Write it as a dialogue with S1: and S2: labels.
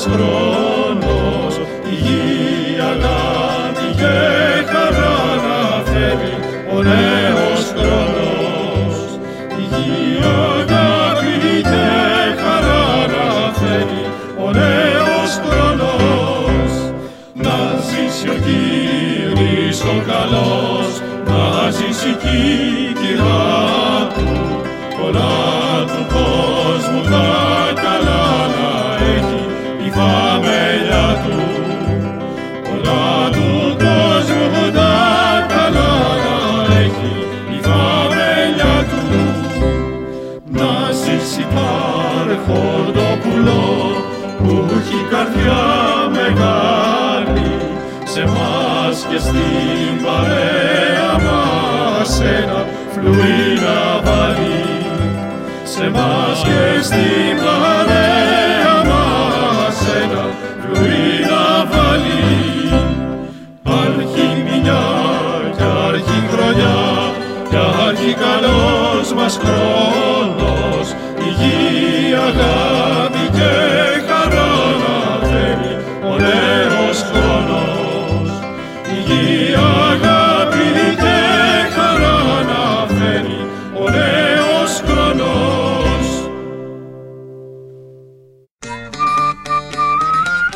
S1: μας χρόνος, υγεία, αγάπη και χαρά να φέρει ο νέος χρόνος. Υγεία, αγάπη και χαρά να φέρει ο νέος χρόνος. Να ζήσει ο Κύρις ο καλός, να ζήσει η κύκυρα του, πολλά του κόσμου τα καλά να έχει η φαμέλια του. Πολλά του κόσμου τα καλά να έχει η φαμέλια του. Να ζήσει Αρχοντόπουλο που έχει καρδιά μεγάλη, σε μας και στην παρέα μας ένα φλουί να βάλει. Σε μας και στην παρέα μας ένα φλουί να βάλει. Άρχι μηνιά κι άρχι χρονιά κι άρχι καλός μας χρόνος, υγεία, αγάπη και χαρά να φέρει ο νέος χρόνος. Υγεία,